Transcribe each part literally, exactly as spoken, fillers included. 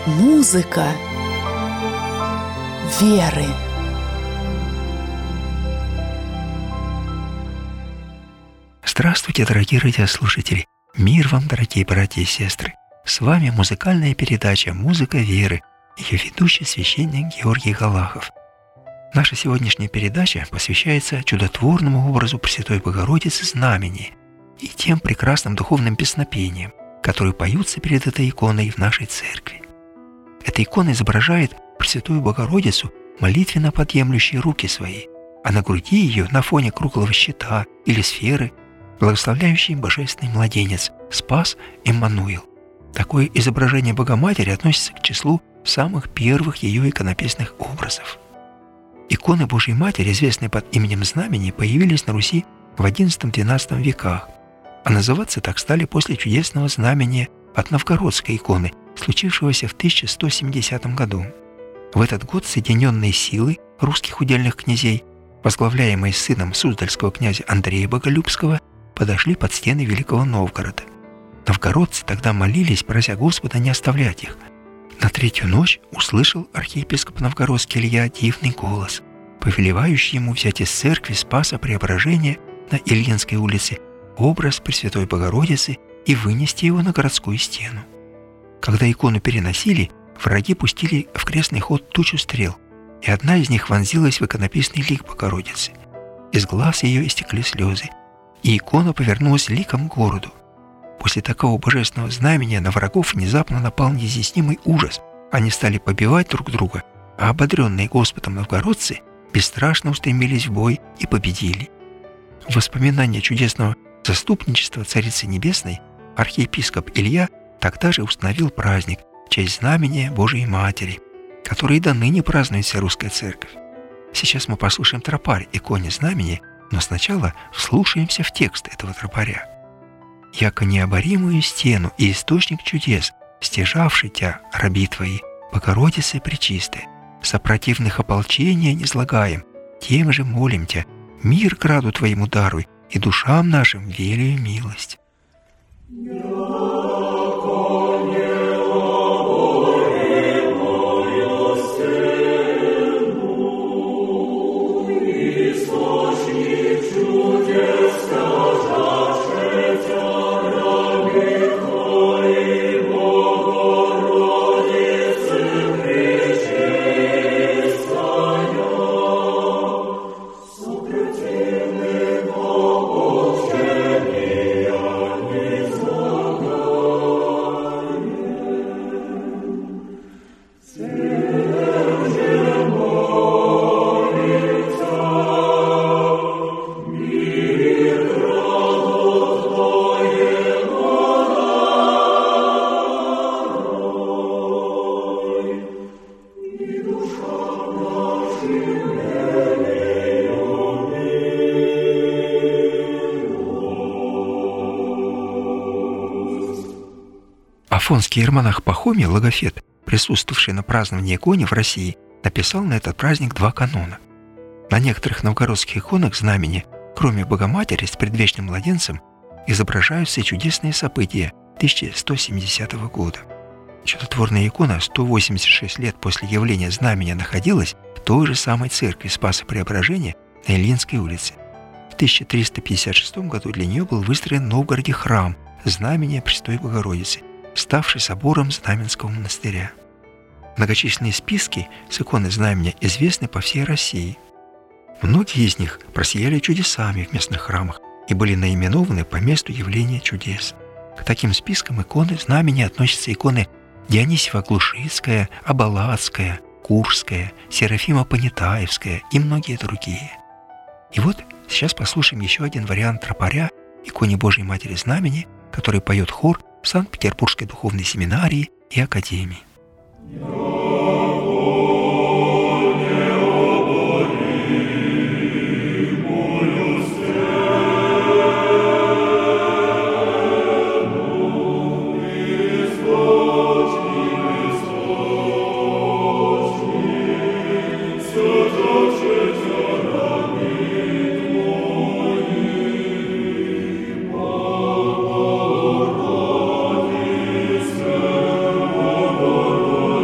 Музыка веры. Здравствуйте, дорогие радиослушатели! Мир вам, дорогие братья и сестры! С вами музыкальная передача «Музыка веры», ее ведущий священник Георгий Галахов. Наша сегодняшняя передача посвящается чудотворному образу Пресвятой Богородицы Знамени и тем прекрасным духовным песнопениям, которые поются перед этой иконой в нашей церкви. Эта икона изображает Пресвятую Богородицу, молитвенно подъемлющей руки свои, а на груди ее, на фоне круглого щита или сферы, благословляющий божественный младенец Спас Иммануил. Такое изображение Богоматери относится к числу самых первых ее иконописных образов. Иконы Божьей Матери, известные под именем Знамени, появились на Руси в одиннадцатом-двенадцатом веках, а называться так стали после чудесного знамения от новгородской иконы, случившегося в тысяча сто семидесятом году. В этот год соединенные силы русских удельных князей, возглавляемые сыном суздальского князя Андрея Боголюбского, подошли под стены Великого Новгорода. Новгородцы тогда молились, прося Господа не оставлять их. На третью ночь услышал архиепископ новгородский Илья дивный голос, повелевающий ему взять из церкви Спаса Преображения на Ильинской улице образ Пресвятой Богородицы и вынести его на городскую стену. Когда икону переносили, враги пустили в крестный ход тучу стрел, и одна из них вонзилась в иконописный лик Богородицы. Из глаз ее истекли слезы, и икона повернулась ликом к городу. После такого божественного знамения на врагов внезапно напал неизъяснимый ужас. Они стали побивать друг друга, а ободренные Господом новгородцы бесстрашно устремились в бой и победили. В воспоминание чудесного заступничества Царицы Небесной архиепископ Илья тогда же установил праздник в честь знамения Божией Матери, который и до ныне празднует вся русская церковь. Сейчас мы послушаем тропарь иконе знамени, но сначала вслушаемся в текст этого тропаря. «Яко необоримую стену и источник чудес, стяжавший тя, раби твои, Богородице пречистая, сопротивных ополчения не злагаем, тем же молим тя, мир граду твоему даруй и душам нашим велию милость». Афонский иеромонах Пахомий Логофет, присутствовавший на праздновании иконы в России, написал на этот праздник два канона. На некоторых новгородских иконах знамени, кроме Богоматери с предвечным младенцем, изображаются и чудесные события тысяча сто семидесятого года. Чудотворная икона сто восемьдесят шесть лет после явления знамения находилась в той же самой церкви Спаса Преображения на Ильинской улице. В тысяча триста пятьдесят шестом году для нее был выстроен в Новгороде храм знамения Пресвятой Богородицы, ставший собором Знаменского монастыря. Многочисленные списки с иконой знамения известны по всей России. Многие из них просияли чудесами в местных храмах и были наименованы по месту явления чудес. К таким спискам иконы знамения относятся иконы Дионисия-Глушицкая, Абалацкая, Курская, Серафима-Понятаевская и многие другие. И вот сейчас послушаем еще один вариант тропаря иконе Божьей Матери Знамени, который поет хор Санкт-Петербургской духовной семинарии и академии. Bogorodice,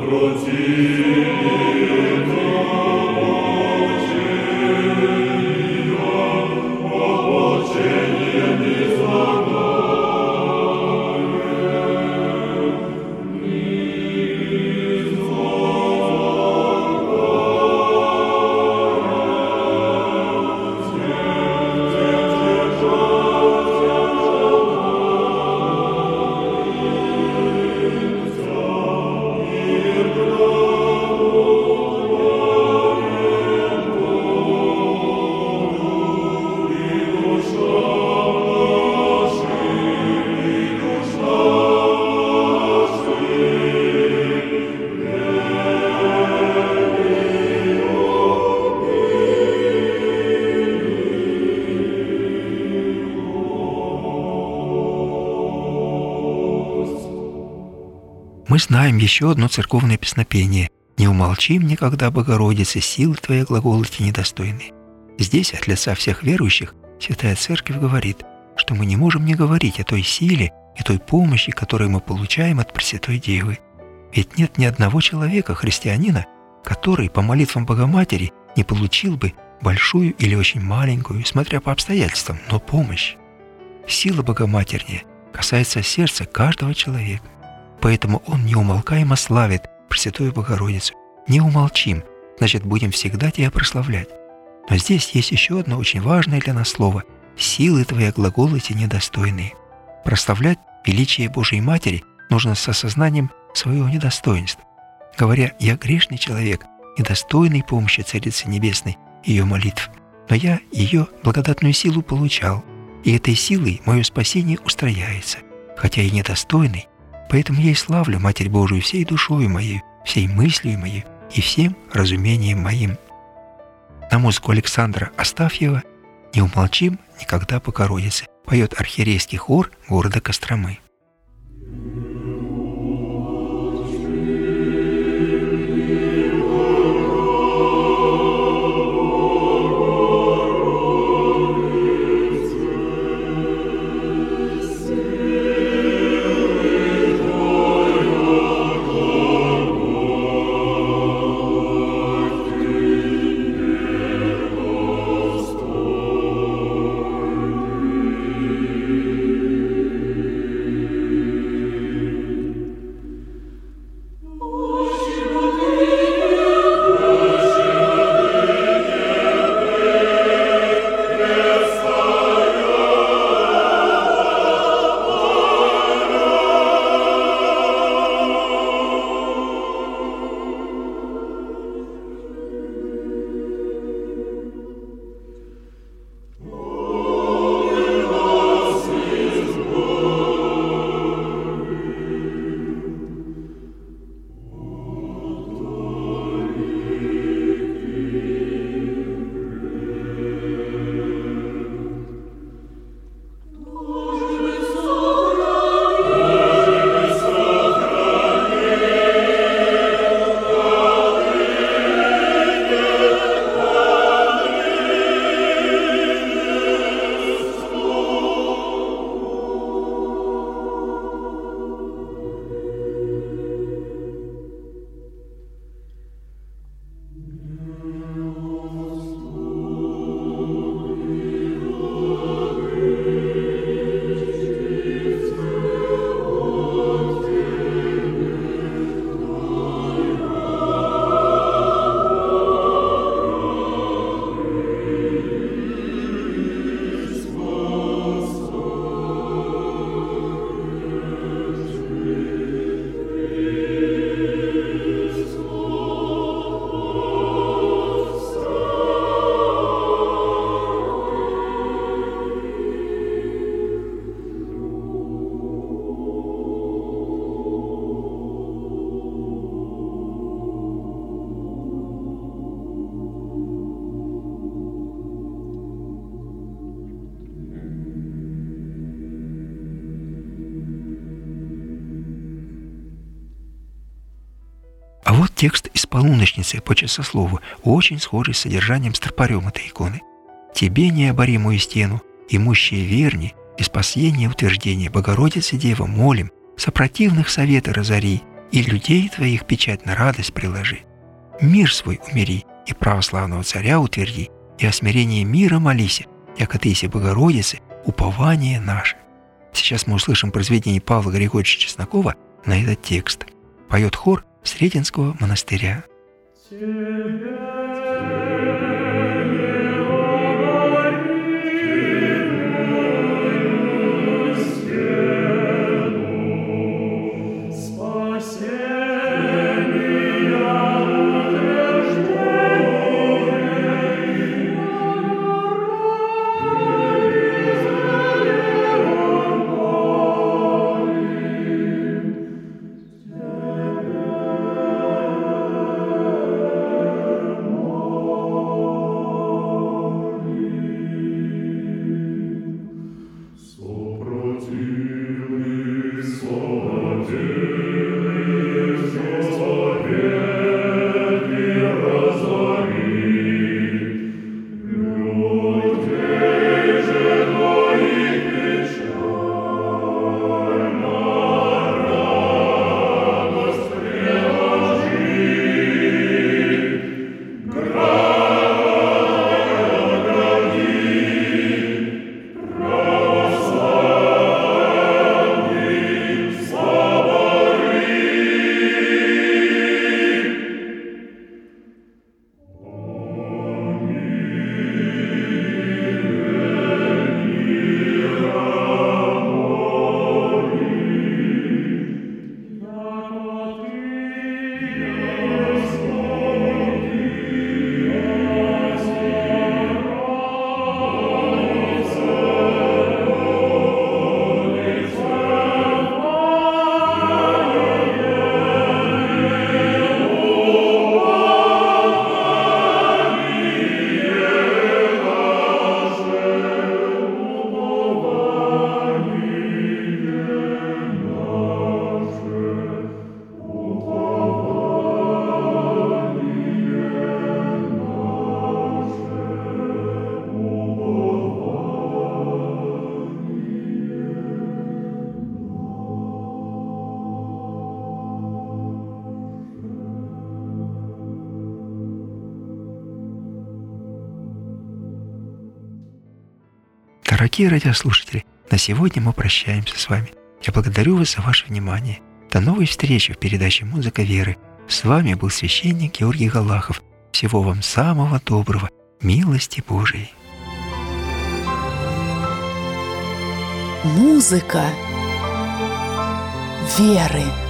Мы знаем еще одно церковное песнопение: «Не умолчим никогда, Богородице, силы Твоей глаголоти недостойны». Здесь от лица всех верующих Святая Церковь говорит, что мы не можем не говорить о той силе и той помощи, которую мы получаем от Пресвятой Девы. Ведь нет ни одного человека, христианина, который по молитвам Богоматери не получил бы большую или очень маленькую, смотря по обстоятельствам, но помощь. Сила Богоматерняя касается сердца каждого человека. Поэтому он неумолкаемо славит Пресвятую Богородицу. Не умолчим, значит, будем всегда Тебя прославлять. Но здесь есть еще одно очень важное для нас слово: «Силы Твои глаголоти недостойные». Прославлять величие Божией Матери нужно с осознанием своего недостоинства. Говоря: «Я грешный человек, недостойный помощи Царицы Небесной, ее молитв, но я ее благодатную силу получал, и этой силой мое спасение устрояется, хотя и недостойный. Поэтому я и славлю Матерь Божию всей душою моей, всей мыслью моей и всем разумением моим». На музыку Александра Астафьева «Не умолчим никогда, Богородице» поет архиерейский хор города Костромы. А вот текст из полуночницы по часослову, очень схожий с содержанием стропарем этой иконы. «Тебе, необоримую стену, имущие верни, и спасение утверждения, Богородице Дева, молим, сопротивных советы разори, и людей Твоих печать на радость приложи. Мир свой умири, и православного царя утверди, и о смирении мира молися, яко Ты, Богородице, упование наше». Сейчас мы услышим произведение Павла Григорьевича Чеснокова на этот текст. Поет хор Сретенского монастыря. Дорогие радиослушатели, на сегодня мы прощаемся с вами. Я благодарю вас за ваше внимание. До новой встречи в передаче «Музыка веры». С вами был священник Георгий Галахов. Всего вам самого доброго, милости Божией. Музыка веры.